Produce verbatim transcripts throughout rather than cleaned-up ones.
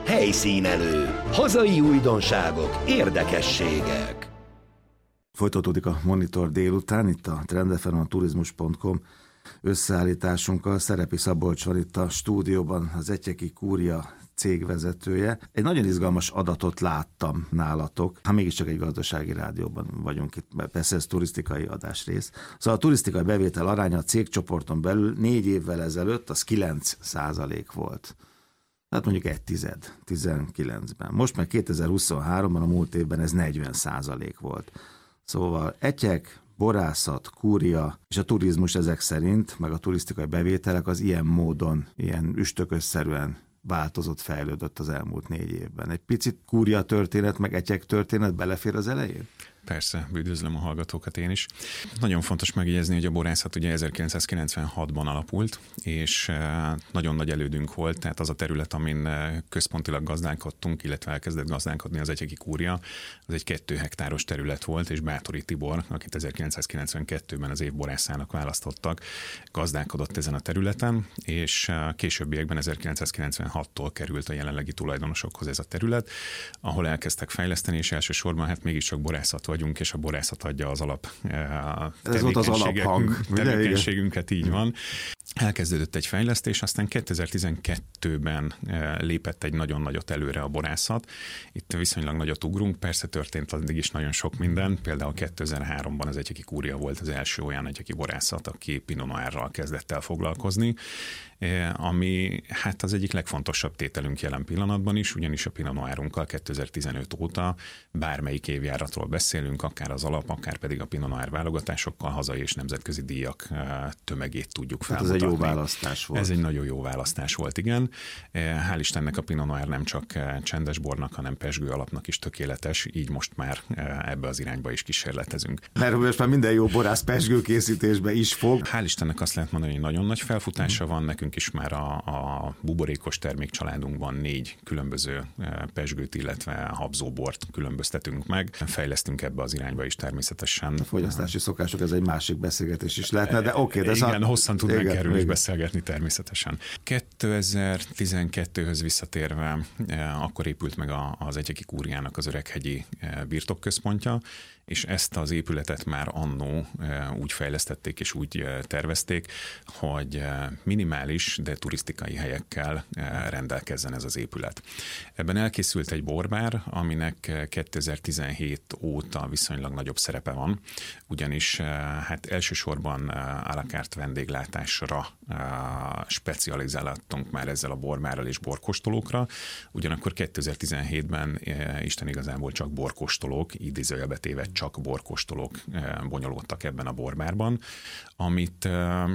Helyszínelő. Hazai újdonságok, érdekességek. Folytatódik a Monitor délután, itt a Trend ef em, a turizmus pont com összeállításunkkal. Szerepi Szabolcs van itt a stúdióban, az Etyeki Kúria cégvezetője. Egy nagyon izgalmas adatot láttam nálatok, ha mégiscsak egy gazdasági rádióban vagyunk itt, persze ez turisztikai adásrész. Szóval a turisztikai bevétel aránya a cégcsoporton belül négy évvel ezelőtt az kilenc százalék volt. Hát mondjuk egy tized, tizenkilencben. Most meg kétezer-huszonháromban, a múlt évben ez negyven százalék volt. Szóval Etyek, borászat, kúria és a turizmus ezek szerint, meg a turisztikai bevételek az ilyen módon, ilyen üstökösszerűen változott, fejlődött az elmúlt négy évben. Egy picit kúria történet, meg Etyek történet belefér az elején? Persze, üdvözlöm a hallgatókat én is. Nagyon fontos megjegyezni, hogy a borászat ugye ezerkilencszázkilencvenhatban alapult, és nagyon nagy elődünk volt, tehát az a terület, amin központilag gazdálkodtunk, illetve elkezdett gazdálkodni az Etyeki Kúria, az egy kettő hektáros terület volt, és Báthori Tibor, akit ezerkilencszázkilencvenkettőben az év borászának választottak, gazdálkodott ezen a területen, és későbbiekben ezerkilencszázkilencvenhattól került a jelenlegi tulajdonosokhoz ez a terület, ahol elkezdtek fejleszteni, és elsősorban hát mégiscsak borászat vagyunk, és a borászat adja az alap Ez volt az alaphang. Tevékenységünket, így van. Elkezdődött egy fejlesztés, aztán kétezer-tizenkettőben lépett egy nagyon nagyot előre a borászat. Itt viszonylag nagyot ugrunk, persze történt addig is nagyon sok minden. Például kétezer-háromban az Etyeki Kúria volt az első olyan etyeki borászat, aki Pinot Noirral kezdett el foglalkozni, ami hát az egyik legfontosabb tételünk jelen pillanatban is, ugyanis a Pinot Noirunkkal kétezer-tizenöt óta bármelyik évjáratról beszélünk, akár az alap, akár pedig a Pinot Noir válogatásokkal hazai és nemzetközi díjak tömegét tudjuk felmutatni. Ez egy jó választás volt. Ez egy nagyon jó választás volt, igen. Hál' Istennek a Pinot Noir nem csak csendes bornak, hanem pezsgő alapnak is tökéletes, így most már ebbe az irányba is kísérletezünk. Mert most már minden jó borász pezsgő készítésbe is fog. Hál' Istennek azt lehet mondani, hogy nagyon nagy felfutása van, nekünk is már a, a buborékos termékcsaládunkban négy különböző pezsgőt, illetve habzóbort különböztetünk meg. Fejlesztünk ebbe az irányba is természetesen. A fogyasztási szokások, ez egy másik beszélgetés is lehetne, de oké. Okay, igen, a... hosszan tudnánk igen, erről is beszélgetni természetesen. kétezer-tizenkettőhöz visszatérve akkor épült meg az Etyeki Kúriának az Öreghegyi birtokközpontja, és ezt az épületet már annó úgy fejlesztették és úgy tervezték, hogy minimális, de turisztikai helyekkel rendelkezzen ez az épület. Ebben elkészült egy borbár, aminek kétezer-tizenhét óta viszonylag nagyobb szerepe van, ugyanis hát elsősorban à la carte vendéglátásra specializáltunk már ezzel a borbárral és borkóstolókra, ugyanakkor kétezer-tizenhétben Isten igazából csak borkóstolók, idézőjelbe téve csak borkóstolók bonyolódtak ebben a borbárban, amit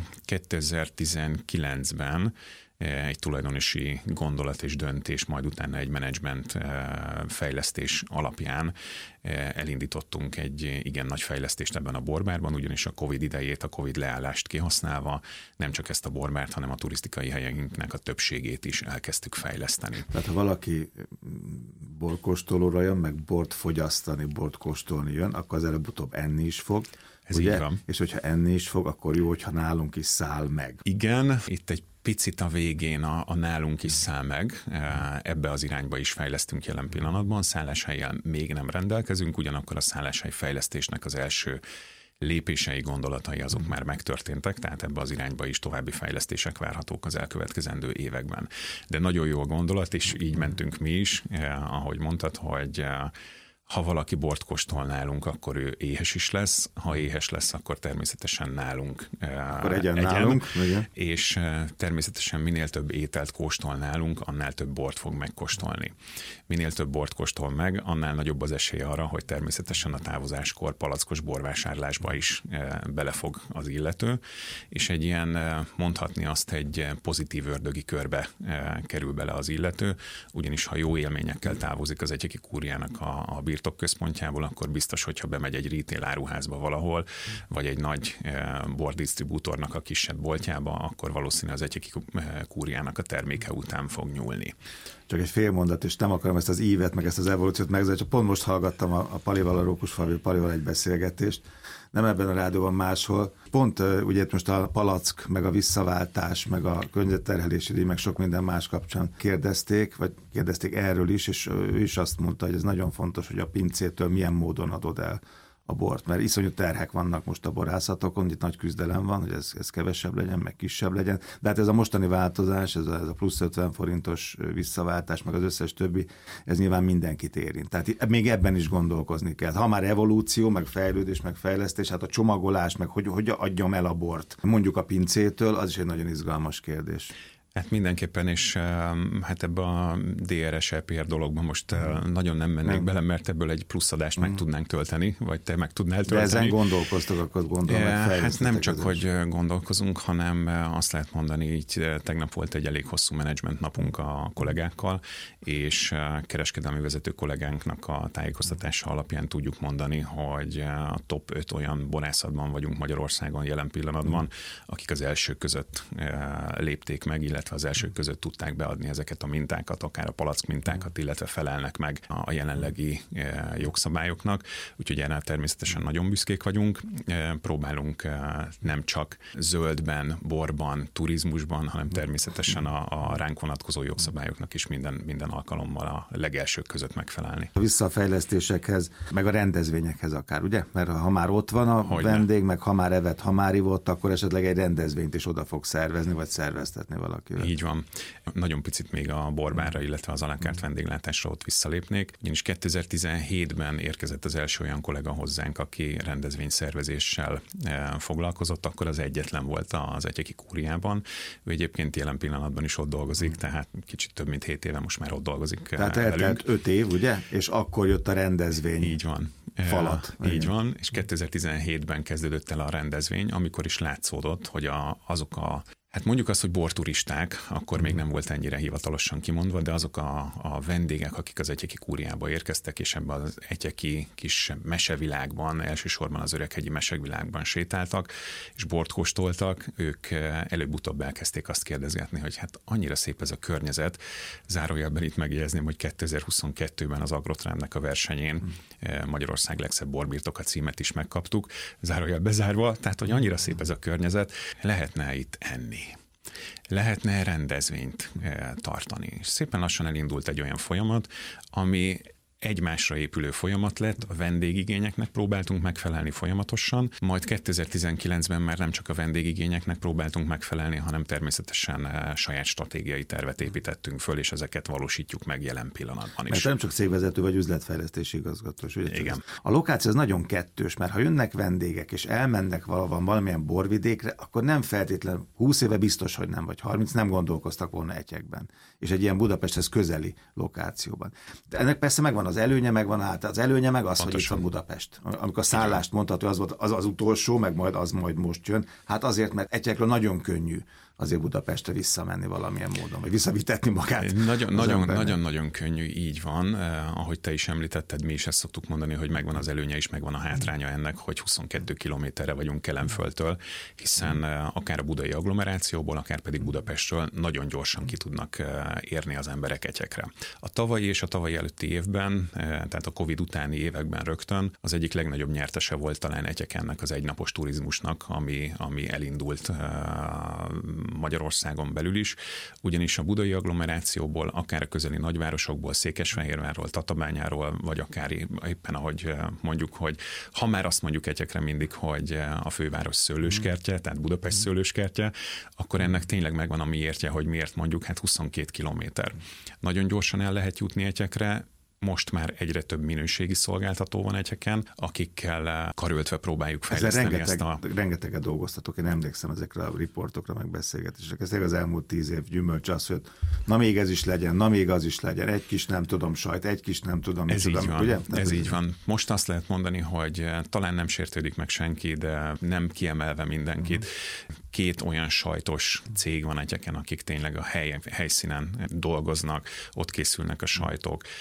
kétezer-tizenkilencben egy tulajdonosi gondolat és döntés, majd utána egy menedzsment fejlesztés alapján elindítottunk egy igen nagy fejlesztést ebben a borbárban, ugyanis a Covid idejét, a Covid leállást kihasználva nem csak ezt a borbárt, hanem a turisztikai helyeinknek a többségét is elkezdtük fejleszteni. Tehát ha valaki borkóstolóra jön, meg bort fogyasztani, bort kóstolni jön, akkor az előbb-utóbb enni is fog. Ez ugye? Így van. És hogyha enni is fog, akkor jó, hogyha nálunk is száll meg. Igen, itt egy picit a végén a, a nálunk is száll meg, ebbe az irányba is fejlesztünk jelen pillanatban, szálláshelyen még nem rendelkezünk, ugyanakkor a szálláshely fejlesztésnek az első lépései, gondolatai azok már megtörténtek, tehát ebbe az irányba is további fejlesztések várhatók az elkövetkezendő években. De nagyon jó a gondolat, és így mentünk mi is, eh, ahogy mondtad, hogy eh, ha valaki bort kóstol nálunk, akkor ő éhes is lesz, ha éhes lesz, akkor természetesen nálunk akkor egyen, egyen nálunk, és természetesen minél több ételt kóstol nálunk, annál több bort fog megkóstolni. Minél több bort kóstol meg, annál nagyobb az esély arra, hogy természetesen a távozáskor palackos borvásárlásba is belefog az illető, és egy ilyen, mondhatni azt, egy pozitív ördögi körbe kerül bele az illető, ugyanis ha jó élményekkel távozik az Etyeki Kúriának a, a birtokközpontjából, akkor biztos, hogyha bemegy egy retail áruházba valahol, vagy egy nagy bordisztribútornak a kisebb boltjába, akkor valószínűleg az Etyeki Kúriának a terméke után fog nyúlni. Csak egy fél mondat, és nem akarom ezt az ívet, meg ezt az evolúciót megzárni, csak pont most hallgattam a, a Palival, a Rókusfalvi Palival egy beszélgetést, nem ebben a rádióban, máshol. Pont ugye most a palack, meg a visszaváltás, meg a környezetterhelési díj, meg sok minden más kapcsán kérdezték, vagy kérdezték erről is, és ő is azt mondta, hogy ez nagyon fontos, hogy a pincétől milyen módon adod el a bort, mert iszonyú terhek vannak most a borászatokon, itt nagy küzdelem van, hogy ez, ez kevesebb legyen, meg kisebb legyen, de hát ez a mostani változás, ez a, ez a plusz ötven forintos visszaváltás, meg az összes többi, ez nyilván mindenkit érint. Tehát még ebben is gondolkozni kell. Ha már evolúció, meg fejlődés, meg fejlesztés, hát a csomagolás, meg hogy, hogy adjam el a bort, mondjuk a pincétől, az is egy nagyon izgalmas kérdés. Hát mindenképpen, és hát ebbe a dé er es é pé er dologban most nagyon nem mennék nem. bele, mert ebből egy pluszadást mm. meg tudnánk tölteni, vagy te meg tudnál tölteni. De ezen gondolkoztok, akkor gondolom, e, Hát nem csak, hogy gondolkozunk, hanem azt lehet mondani, így tegnap volt egy elég hosszú menedzsment napunk a kollégákkal, és kereskedelmi vezető kollégánknak a tájékoztatása alapján tudjuk mondani, hogy a top öt olyan borászatban vagyunk Magyarországon jelen pillanatban, mm. akik az elsők között lépték meg, illetve az elsők között tudták beadni ezeket a mintákat, akár a palack mintákat, illetve felelnek meg a jelenlegi jogszabályoknak. Úgyhogy erre természetesen nagyon büszkék vagyunk. Próbálunk nem csak zöldben, borban, turizmusban, hanem természetesen a, a ránk vonatkozó jogszabályoknak is minden, minden alkalommal a legelsők között megfelelni. Vissza a fejlesztésekhez, meg a rendezvényekhez akár, ugye? Mert ha már ott van a Hogyne. vendég, meg ha már evett, ha már ivott, akkor esetleg egy rendezvényt is oda fog szervezni, vagy szerveztetni valaki. Így van. Nagyon picit még a borbárra, illetve az alakárt vendéglátásra ott visszalépnék. Ugyanis kétezer-tizenhétben érkezett az első olyan kollega hozzánk, aki rendezvényszervezéssel foglalkozott, akkor az egyetlen volt az Egyeki Kúriában. Ő egyébként jelen pillanatban is ott dolgozik, tehát kicsit több mint hét éve most már ott dolgozik. Tehát eltelt öt év, ugye? És akkor jött a rendezvény. Így van. Falat. Így igen. van, és kétezer-tizenhétben kezdődött el a rendezvény, amikor is látszódott, hogy a, azok a Hát mondjuk azt, hogy borturisták, akkor még nem volt ennyire hivatalosan kimondva, de azok a, a vendégek, akik az Egyeki Kúriába érkeztek, és ebben az egyeki kis mesevilágban, elsősorban az öreghegyi mesevilágban sétáltak, és bort kóstoltak, ők előbb-utóbb elkezdték azt kérdezgetni, hogy hát annyira szép ez a környezet. Zárójelben itt megjegyezném, hogy kétezer-huszonkettőben az Agrotrendnek a versenyén Magyarország legszebb borbirtoka címet is megkaptuk, zárójel bezárva, tehát hogy annyira szép ez a környezet, lehetne itt enni. Lehetne rendezvényt tartani. És szépen lassan elindult egy olyan folyamat, ami egymásra épülő folyamat lett, a vendégigényeknek próbáltunk megfelelni folyamatosan, majd kétezer-tizenkilencben már nem csak a vendégigényeknek próbáltunk megfelelni, hanem természetesen saját stratégiai tervet építettünk föl, és ezeket valósítjuk meg jelen pillanatban is. Mert nem csak cégvezető vagy üzletfejlesztési igazgató. Igen. A lokáció az nagyon kettős, mert ha jönnek vendégek, és elmennek valahol valamilyen borvidékre, akkor nem feltétlenül húsz éve biztos, hogy nem, vagy harminc, nem gondolkoztak volna Egyekben. És egy ilyen Budapesthez közeli lokációban. De ennek persze megvan az előnye, megvan hát az előnye, meg az, pontosan. Hogy itt van Budapest. Amikor a szállást mondható, az volt az, az utolsó, meg majd az majd most jön. Hát azért, mert Egyekről nagyon könnyű azért Budapestre visszamenni valamilyen módon, vagy visszavitetni magát. Nagyon, nagyon, nagyon, nagyon könnyű, így van. Eh, ahogy te is említetted, mi is ezt szoktuk mondani, hogy megvan az előnye és megvan a hátránya ennek, hogy huszonkettő kilométerre vagyunk Kelenföldtől, hiszen eh, akár a budai agglomerációból, akár pedig Budapestről nagyon gyorsan ki tudnak eh, érni az emberek Egyekre. A tavalyi és a tavalyi előtti évben, eh, tehát a Covid utáni években rögtön az egyik legnagyobb nyertese volt talán Egyekennek az egynapos turizmusnak, ami, ami elindult eh, Magyarországon belül is, ugyanis a budai agglomerációból, akár a közeli nagyvárosokból, Székesfehérvárról, Tatabányáról, vagy akár éppen ahogy mondjuk, hogy ha már azt mondjuk Egyekre mindig, hogy a főváros szőlőskertje, tehát Budapest szőlőskertje, akkor ennek tényleg megvan a miértje, hogy miért mondjuk, hát huszonkét kilométer. Nagyon gyorsan el lehet jutni Egyekre. Most már egyre több minőségi szolgáltató van Egyeken, akikkel karöltve próbáljuk fejleszteni rengeteg, ezt a... Rengeteget dolgoztatok, én emlékszem ezekre a riportokra, meg beszélgetésekre. Ez az elmúlt tíz év gyümölcs az, hogy na még ez is legyen, na még az is legyen, egy kis nem tudom sajt, egy kis nem tudom. Ez így tudom, van, ugye? ez így van. Most azt lehet mondani, hogy talán nem sértődik meg senki, de nem kiemelve mindenkit. Két olyan sajtos cég van Egyeken, akik tényleg a hely, helyszínen dolgoznak, ott készülnek a sajtok. Sonka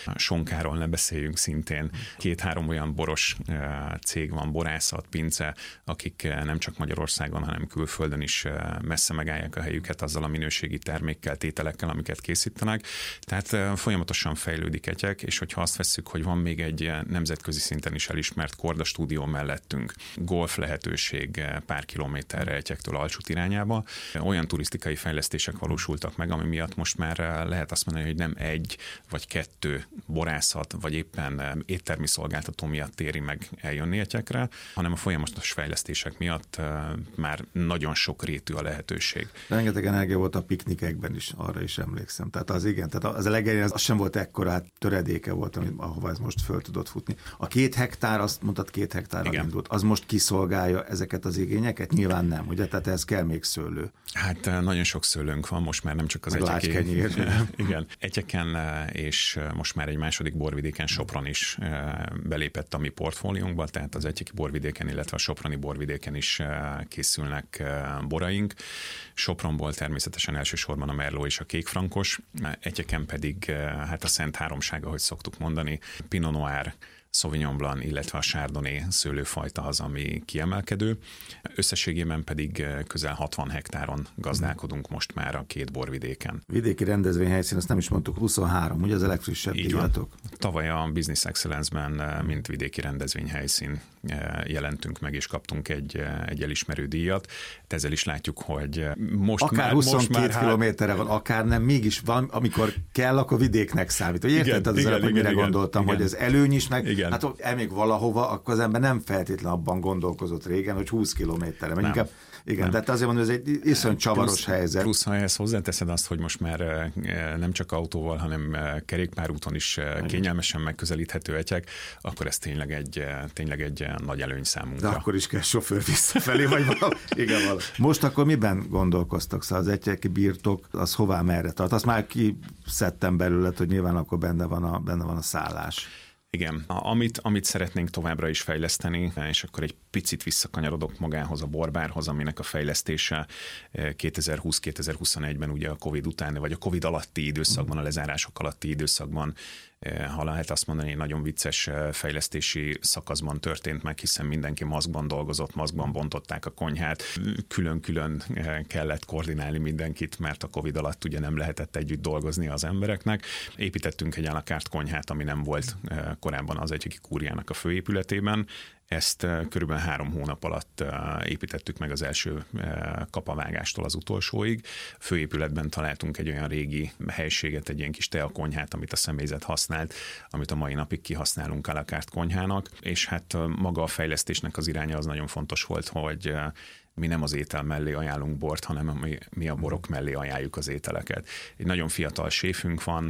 Blankáról ne beszéljünk szintén. Két-három olyan boros cég van, borászat, pince, akik nem csak Magyarországon, hanem külföldön is messze megállják a helyüket azzal a minőségi termékkel, tételekkel, amiket készítenek. Tehát folyamatosan fejlődik Etyek, és hogyha azt vesszük, hogy van még egy nemzetközi szinten is elismert Korda stúdió mellettünk, golf lehetőség pár kilométerre Etyektől Alcsút irányába, olyan turisztikai fejlesztések valósultak meg, ami miatt most már lehet azt mondani, hogy nem egy vagy kettő borászat, vagy éppen éttermi szolgáltató miatt éri meg eljönni Etyekre, hanem a folyamatos fejlesztések miatt már nagyon sok rétű a lehetőség. Rengeteg energia volt a piknikekben is, arra is emlékszem. Tehát az igen, tehát az a legelején az sem volt ekkora, hát töredéke volt, amit, ahova ez most föl tudott futni. A két hektár, azt mondtad, két hektárra indult, az most kiszolgálja ezeket az igényeket? Nyilván nem, ugye? Tehát ehhez kell még szőlő. Hát nagyon sok szőlőnk van, most már nem csak az Etyeké. Igen, Etyeken, és most már egy második borvidéken, Sopron is belépett a mi portfóliónkba, tehát az Etyeki borvidéken, illetve a soproni borvidéken is készülnek boraink. Sopronból természetesen elsősorban a Merlot és a kékfrankos, Etyeken pedig hát a Szent Háromság, ahogy szoktuk mondani, Pinot Noir, Sauvignon Blanc, illetve a Chardonnay szőlőfajta az, ami kiemelkedő. Összességében pedig közel hatvan hektáron gazdálkodunk most már a két borvidéken. Vidéki rendezvényhelyszín, azt nem is mondtuk, huszonhárom, ugye az a legfrissebb díjatok? Tavaly a Business Excellence-ben, mint vidéki rendezvényhelyszín jelentünk meg, és kaptunk egy, egy elismerő díjat. Ezzel is látjuk, hogy most akár már... huszonkét kilométerre van, akár nem, mégis van, amikor kell, akkor vidéknek számít. Hogy érted az előbb, hogy mire igen, gondoltam, igen. hogy ez előny is, meg igen. hát elmégy valahova, akkor az ember nem feltétlen abban gondolkozott régen, hogy húsz kilométerre. Meg inkább, igen, tehát azért mondom, hogy ez egy iszonyat csavaros plusz, helyzet. Plusz, ha ehhez hozzáteszed azt, hogy most már nem csak autóval, hanem kerékpárúton is kényelmesen megközelíthető Etyek, akkor ez tényleg egy, tényleg egy nagy előny számunkra. De akkor is kell sofőr visszafelé, vagy valami. Igen, valami. Most akkor miben gondolkoztak? Szóval az Etyeki birtok, az hová merre tart? Azt már kiszedtem belőled, hogy nyilván akkor benne van a, benne van a szállás. Igen, amit, amit szeretnénk továbbra is fejleszteni, és akkor egy picit visszakanyarodok magához, a borbárhoz, aminek a fejlesztése kétezer-húsz kétezer-huszonegyben ugye a Covid után, vagy a Covid alatti időszakban, a lezárások alatti időszakban, ha lehet azt mondani, egy nagyon vicces fejlesztési szakaszban történt meg, hiszen mindenki maszkban dolgozott, maszkban bontották a konyhát, külön-külön kellett koordinálni mindenkit, mert a Covid alatt ugye nem lehetett együtt dolgozni az embereknek. Építettünk egy à la carte konyhát, ami nem volt korábban az Etyeki kúriának a főépületében. Ezt körülbelül három hónap alatt építettük meg az első kapavágástól az utolsóig. Főépületben találtunk egy olyan régi helységet, egy ilyen kis teakonyhát, amit a személyzet használt, amit a mai napig kihasználunk à la carte konyhának, és hát maga a fejlesztésnek az iránya az nagyon fontos volt, hogy mi nem az étel mellé ajánlunk bort, hanem mi, mi a borok mellé ajánljuk az ételeket. Egy nagyon fiatal séfünk van,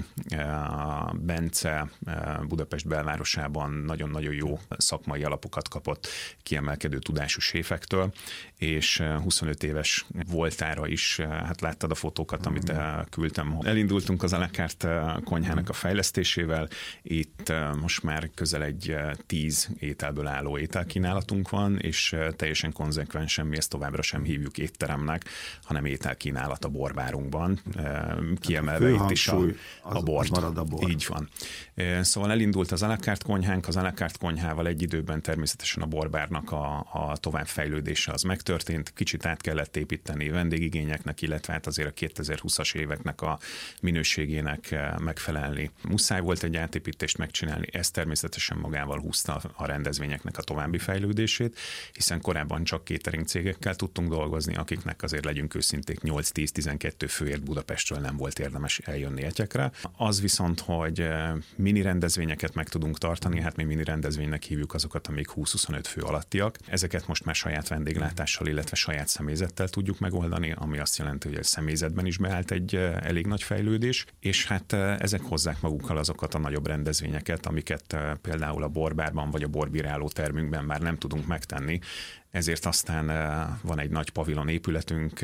Bence, Budapest belvárosában nagyon-nagyon jó szakmai alapokat kapott kiemelkedő tudású séfektől, és huszonöt éves voltára is, hát láttad a fotókat, amit küldtem. Elindultunk az à la carte konyhának a fejlesztésével, itt most már közel egy tíz ételből álló ételkínálatunk van, és teljesen konzekvensen mi ezt továbbra sem hívjuk étteremnek, hanem ételkínálat a borbárunkban, kiemelve itt is a, a bort. Marad a bor. Így van. Szóval elindult az à la carte konyhánk, az à la carte konyhával egy időben természetesen a borbárnak a, a továbbfejlődése az megtörtént, kicsit át kellett építeni vendégigényeknek, illetve hát azért a kétezer-húszas éveknek a minőségének megfelelni. Muszáj volt egy átépítést megcsinálni, ez természetesen magával húzta a rendezvényeknek a további fejlődését, hiszen korábban csak catering cégekkel tudtunk dolgozni, akiknek azért legyünk őszinték nyolc-tíz-tizenkettő főért Budapestről nem volt érdemes eljönni Etyekre. Az viszont, hogy mini rendezvényeket meg tudunk tartani, hát mi mini rendezvénynek hívjuk azokat, amik húsz-huszonöt fő alattiak. Ezeket most már saját vendéglátással, illetve saját személyzettel tudjuk megoldani, ami azt jelenti, hogy a személyzetben is beállt egy elég nagy fejlődés, és hát ezek hozzák magukkal azokat a nagyobb rendezvényeket, amiket például a borbárban vagy a borbíráló termünkben már nem tudunk megtenni. ezért aztán van egy nagy pavilon épületünk,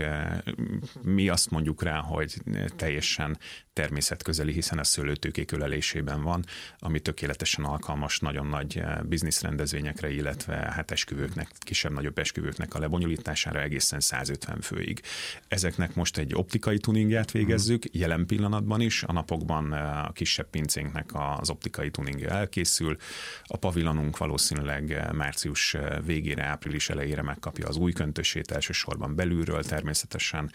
mi azt mondjuk rá, hogy teljesen természetközeli, hiszen a szőlőtőkék ölelésében van, ami tökéletesen alkalmas nagyon nagy bizniszrendezvényekre, illetve hát esküvőknek, kisebb-nagyobb esküvőknek a lebonyolítására egészen százötven főig. Ezeknek most egy optikai tuningját végezzük, jelen pillanatban is, a napokban a kisebb pincénknek az optikai tuningja elkészül, a pavilonunk valószínűleg március végére, április elejére megkapja az új köntösét, elsősorban belülről természetesen,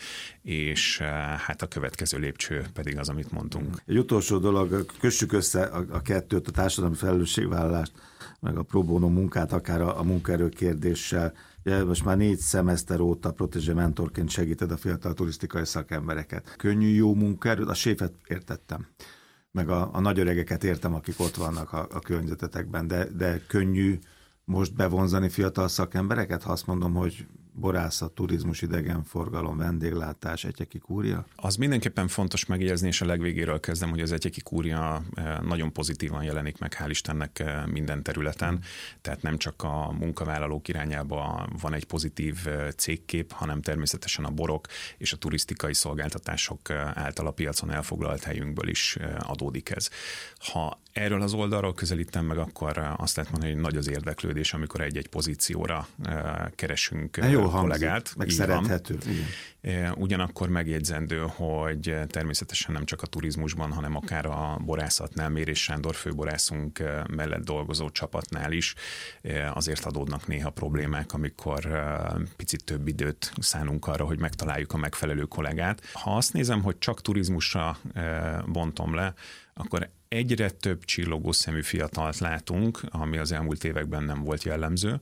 és hát a következő lépcső pedig az, amit mondtunk. Egy utolsó dolog, kössük össze a, a kettőt, a társadalmi felelősségvállalást, meg a pro bono munkát, akár a, a munkaerő kérdéssel. Ugye most már négy szemeszter óta protégé mentorként segíted a fiatal turisztikai szakembereket. Könnyű, jó munkaerő, a séfet értettem, meg a, a nagyöregeket értem, akik ott vannak a, a környezetetekben, de, de könnyű most bevonzani fiatal szakembereket, ha azt mondom, hogy borászat, turizmus, idegenforgalom, vendéglátás, Etyeki Kúria? Az mindenképpen fontos megjegyezni, és a legvégéről kezdem, hogy az Etyeki Kúria nagyon pozitívan jelenik meg, hál' Istennek minden területen, tehát nem csak a munkavállalók irányába van egy pozitív cégkép, hanem természetesen a borok és a turisztikai szolgáltatások által a piacon elfoglalt helyünkből is adódik ez. Ha erről az oldalról közelítem meg, akkor azt lehet mondani, hogy nagy az érdeklődés, amikor egy-egy pozícióra keresünk Jó kollégát. Hangzik, meg szerethető. Igen. Ugyanakkor megjegyzendő, hogy természetesen nem csak a turizmusban, hanem akár a borászatnál, Mérés Sándor főborászunk mellett dolgozó csapatnál is azért adódnak néha problémák, amikor picit több időt szánunk arra, hogy megtaláljuk a megfelelő kollégát. Ha azt nézem, hogy csak turizmusra bontom le, akkor egyre több csillogó szemű fiatalt látunk, ami az elmúlt években nem volt jellemző,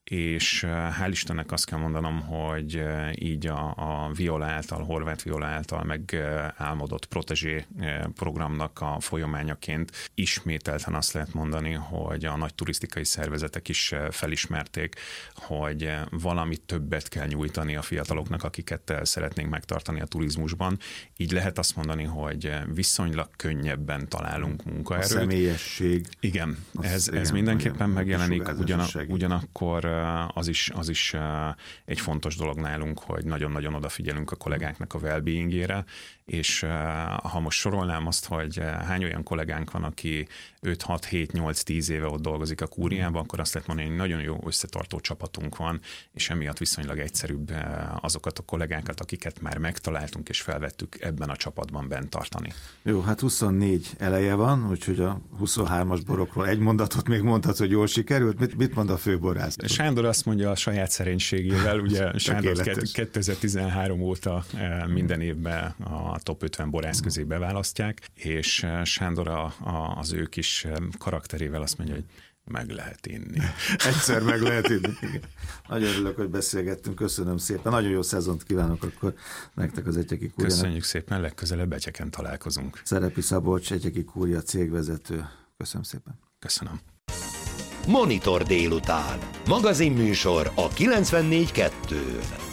és hál' Istennek azt kell mondanom, hogy így a, a Viola által, Horváth Viola által megálmodott protégé programnak a folyamányaként ismételten azt lehet mondani, hogy a nagy turisztikai szervezetek is felismerték, hogy valamit többet kell nyújtani a fiataloknak, akiket szeretnénk megtartani a turizmusban. Így lehet azt mondani, hogy viszonylag könnyebben találunk munkaerőt. A személyesség. Igen, ez, igen, ez mindenképpen igen, megjelenik, ugyan, ugyanakkor az is, az is egy fontos dolog nálunk, hogy nagyon-nagyon odafigyelünk a kollégáknak a well-beingére, és ha most sorolnám azt, hogy hány olyan kollégánk van, aki öt hat hét nyolc tíz éve ott dolgozik a Kúriában, akkor azt lehet mondani, hogy nagyon jó összetartó csapatunk van, és emiatt viszonylag egyszerűbb azokat a kollégákat, akiket már megtaláltunk és felvettük ebben a csapatban bent tartani. Jó, hát huszonnégy eleje van, úgyhogy a huszonhármas borokról egy mondatot még mondhatsz, hogy jól sikerült. Mit, mit mond a főborász? Sándor azt mondja a saját szerénységével, ugye Sándor kétezer-tizenhárom óta minden évben a top ötven borász közé beválasztják, és Sándor a, a, az ő kis karakterével azt mondja, hogy meg lehet inni. Egyszer meg lehet inni. Igen. Nagyon örülök, hogy beszélgettünk, köszönöm szépen. Nagyon jó szezont kívánok akkor nektek az Etyeki Kúriának. Köszönjük szépen, legközelebb Etyeken találkozunk. Szerepi Szabolcs, Etyeki Kúria cégvezető. Köszönöm szépen. Köszönöm. Monitor délután. Magazinműsor a kilencvennégy kettőn.